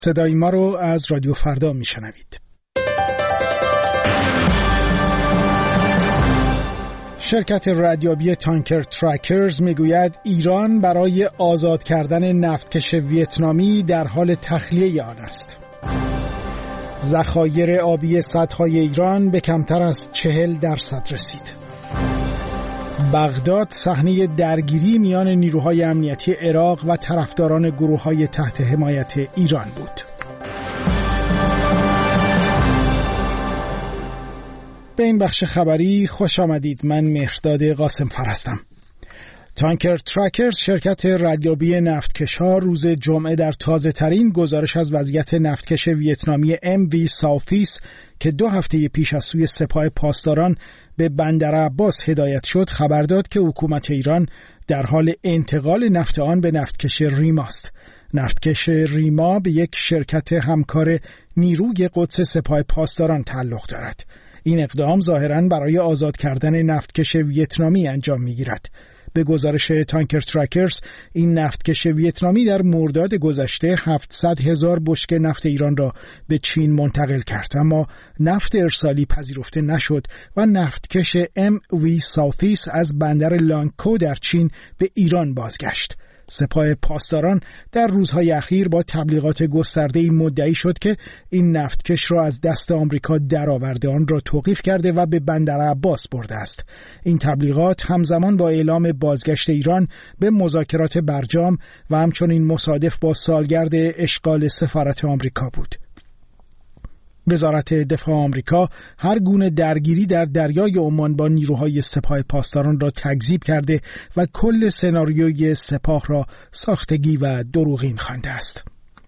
صدای ما رو از رادیو فردا میشنوید. شرکت ردیابی تانکر ترکرز میگوید ایران برای آزاد کردن نفتکش ویتنامی در حال تخلیه آن است. ذخایر آبی سدهای ایران به کمتر از 40% رسید. بغداد صحنه درگیری میان نیروهای امنیتی عراق و طرفداران گروه‌های تحت حمایت ایران بود. به این بخش خبری خوش آمدید. من مهرداد قاسمفر هستم. تانکر ترکرز شرکت ردیابی نفتکش‌ها روز جمعه در تازه‌ترین گزارش از وضعیت نفتکش ویتنامی MV ساوتیس که 2 هفته پیش از سوی سپاه پاسداران به بندر عباس هدایت شد خبر داد که حکومت ایران در حال انتقال نفت آن به نفتکش ریما است. نفتکش ریما به یک شرکت همکار نیروی قدس سپاه پاسداران تعلق دارد. این اقدام ظاهراً برای آزاد کردن نفتکش ویتنامی انجام می‌گیرد. به گزارش تانکر ترکرز این نفتکش ویتنامی در مرداد گذشته 700,000 بشکه نفت ایران را به چین منتقل کرد، اما نفت ارسالی پذیرفته نشد و نفتکش MV ساوتیس از بندر لانگکو در چین به ایران بازگشت. سپاه پاسداران در روزهای اخیر با تبلیغات گسترده‌ای مدعی شد که این نفتکش را از دست آمریکا درآورده، آن را توقیف کرده و به بندر عباس برده است. این تبلیغات همزمان با اعلام بازگشت ایران به مذاکرات برجام و همچنین مصادف با سالگرد اشغال سفارت آمریکا بود. وزارت دفاع آمریکا هر گونه درگیری در دریای عمان با نیروهای سپاه پاسداران را تکذیب کرده و کل سناریوی سپاه را ساختگی و دروغین خوانده است.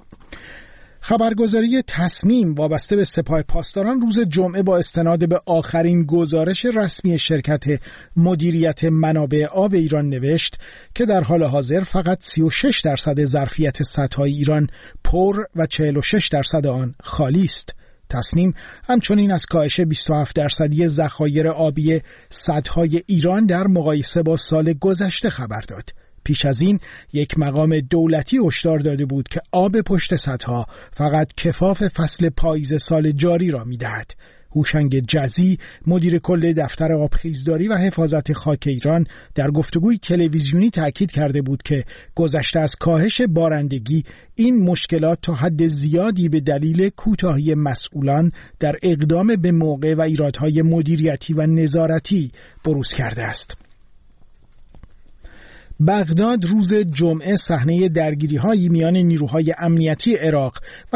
خبرگزاری تصنیم وابسته به سپاه پاسداران روز جمعه با استناد به آخرین گزارش رسمی شرکت مدیریت منابع آب ایران نوشت که در حال حاضر فقط 36% ظرفیت سدهای ایران پر و 46% آن خالی است. تصنیم همچنین از کاهش 27% ذخایر آبی سدهای ایران در مقایسه با سال گذشته خبر داد. پیش از این یک مقام دولتی هشدار داده بود که آب پشت سدها فقط کفاف فصل پاییز سال جاری را می‌دهد. هوشنگ جزی مدیر کل دفتر آبخیزداری و حفاظت خاک ایران در گفتگوی تلویزیونی تاکید کرده بود که گذشته از کاهش بارندگی این مشکلات تا حد زیادی به دلیل کوتاهی مسئولان در اقدام به موقع و ایرادهای مدیریتی و نظارتی بروز کرده است. بغداد روز جمعه صحنه درگیری‌های میان نیروهای امنیتی عراق